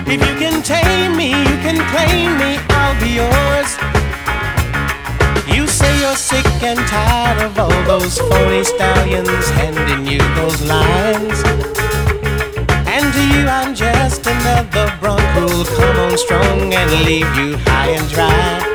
If you can tame me, you can claim me, I'll be yours. You say you're sick and tired of all those phony stallions handing you those lines. And to you I'm just another bronc who'll come on strong and leave you high and dry.